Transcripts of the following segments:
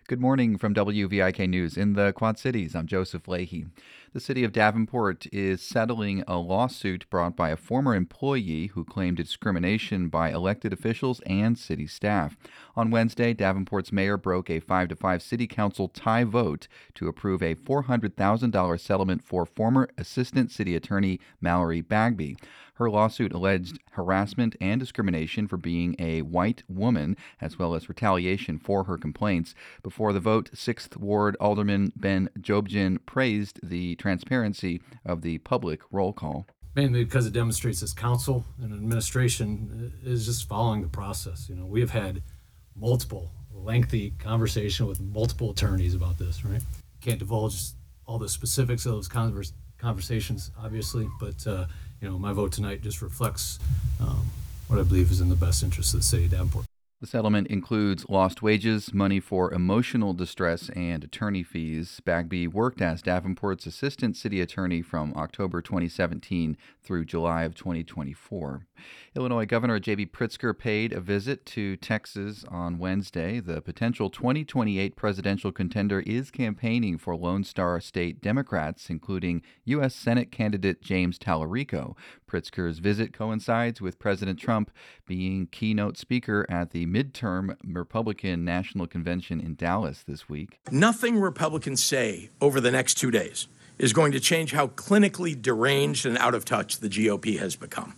Good morning from WVIK News in the Quad Cities. I'm Joseph Leahy. The city of Davenport is settling a lawsuit brought by a former employee who claimed discrimination by elected officials and city staff. On Wednesday, Davenport's mayor broke a 5-5 city council tie vote to approve a $400,000 settlement for former assistant city attorney Mallory Bagby. Her lawsuit alleged harassment and discrimination for being a white woman, as well as retaliation for her complaints. Before the vote, 6th Ward Alderman Ben Jobjan praised the transparency of the public roll call. Mainly because it demonstrates this council and administration is just following the process. We have had multiple lengthy conversation with multiple attorneys about this, right? Can't divulge all the specifics of those conversations, obviously, but my vote tonight just reflects what I believe is in the best interest of the city of Davenport. The settlement includes lost wages, money for emotional distress, and attorney fees. Bagby worked as Davenport's assistant city attorney from October 2017 through July of 2024. Illinois Governor J.B. Pritzker paid a visit to Texas on Wednesday. The potential 2028 presidential contender is campaigning for Lone Star State Democrats, including U.S. Senate candidate James Tallarico. Pritzker's visit coincides with President Trump being keynote speaker at the midterm Republican National Convention in Dallas this week. Nothing Republicans say over the next 2 days is going to change how clinically deranged and out of touch the GOP has become.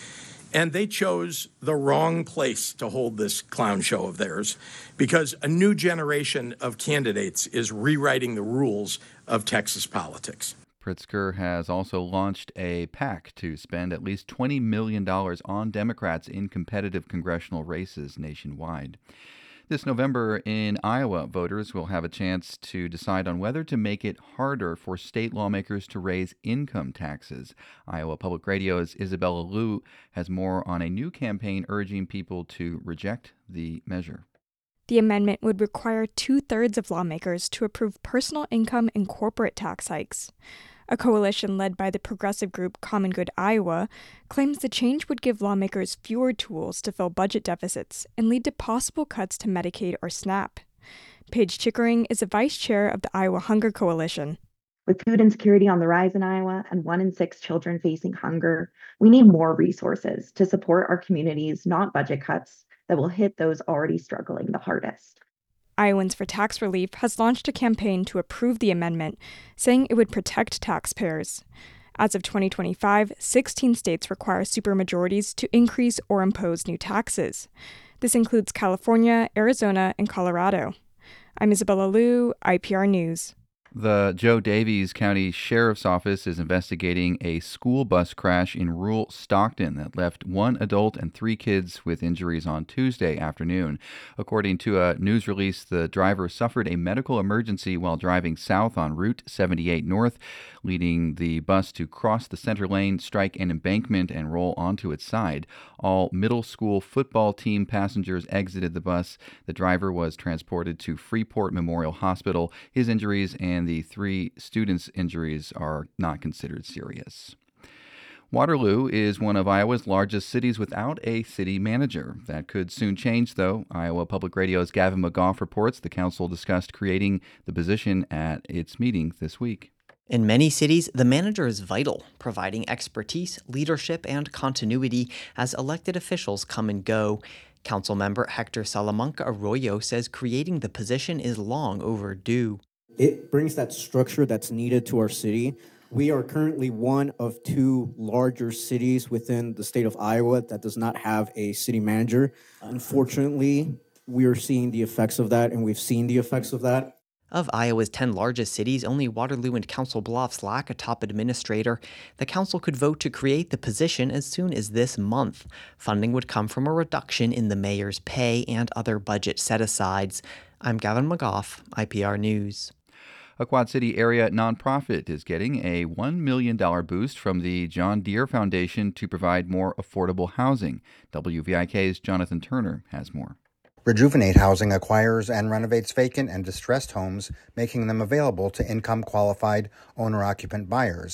And they chose the wrong place to hold this clown show of theirs because a new generation of candidates is rewriting the rules of Texas politics. Pritzker has also launched a PAC to spend at least $20 million on Democrats in competitive congressional races nationwide. This November in Iowa, voters will have a chance to decide on whether to make it harder for state lawmakers to raise income taxes. Iowa Public Radio's Isabella Liu has more on a new campaign urging people to reject the measure. The amendment would require 2/3 of lawmakers to approve personal income and corporate tax hikes. A coalition led by the progressive group Common Good Iowa claims the change would give lawmakers fewer tools to fill budget deficits and lead to possible cuts to Medicaid or SNAP. Paige Chickering is a vice chair of the Iowa Hunger Coalition. With food insecurity on the rise in Iowa and 1 in 6 children facing hunger, we need more resources to support our communities, not budget cuts that will hit those already struggling the hardest. Iowans for Tax Relief has launched a campaign to approve the amendment, saying it would protect taxpayers. As of 2025, 16 states require supermajorities to increase or impose new taxes. This includes California, Arizona, and Colorado. I'm Isabella Liu, IPR News. The Joe Davies County Sheriff's Office is investigating a school bus crash in rural Stockton that left 1 adult and 3 kids with injuries on Tuesday afternoon. According to a news release, the driver suffered a medical emergency while driving south on Route 78 North, leading the bus to cross the center lane, strike an embankment, and roll onto its side. All middle school football team passengers exited the bus. The driver was transported to Freeport Memorial Hospital. His injuries and the 3 students' injuries are not considered serious. Waterloo is one of Iowa's largest cities without a city manager. That could soon change, though. Iowa Public Radio's Gavin McGough reports the council discussed creating the position at its meeting this week. In many cities, the manager is vital, providing expertise, leadership, and continuity as elected officials come and go. Councilmember Hector Salamanca Arroyo says creating the position is long overdue. It brings that structure that's needed to our city. We are currently one of 2 larger cities within the state of Iowa that does not have a city manager. Unfortunately, we are seeing the effects of that, and we've seen the effects of that. Of Iowa's 10 largest cities, only Waterloo and Council Bluffs lack a top administrator. The council could vote to create the position as soon as this month. Funding would come from a reduction in the mayor's pay and other budget set-asides. I'm Gavin McGough, IPR News. A Quad City area nonprofit is getting a $1 million boost from the John Deere Foundation to provide more affordable housing. WVIK's Jonathan Turner has more. Rejuvenate Housing acquires and renovates vacant and distressed homes, making them available to income-qualified owner-occupant buyers.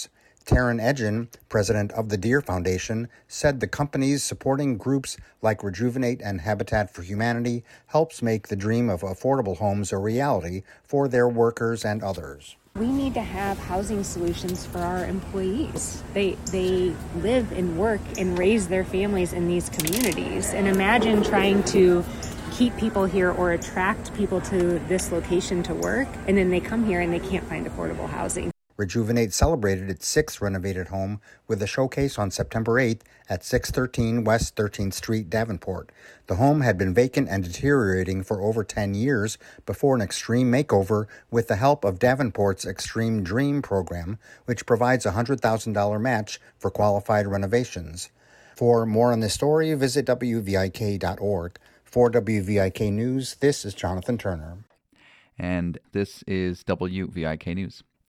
Taryn Edgen, president of the Deer Foundation, said the companies supporting groups like Rejuvenate and Habitat for Humanity helps make the dream of affordable homes a reality for their workers and others. We need to have housing solutions for our employees. They live and work and raise their families in these communities. And imagine trying to keep people here or attract people to this location to work, and then they come here and they can't find affordable housing. Rejuvenate celebrated its sixth renovated home with a showcase on September 8th at 613 West 13th Street, Davenport. The home had been vacant and deteriorating for over 10 years before an extreme makeover with the help of Davenport's Extreme Dream program, which provides a $100,000 match for qualified renovations. For more on this story, visit WVIK.org. For WVIK News, this is Jonathan Turner. And this is WVIK News.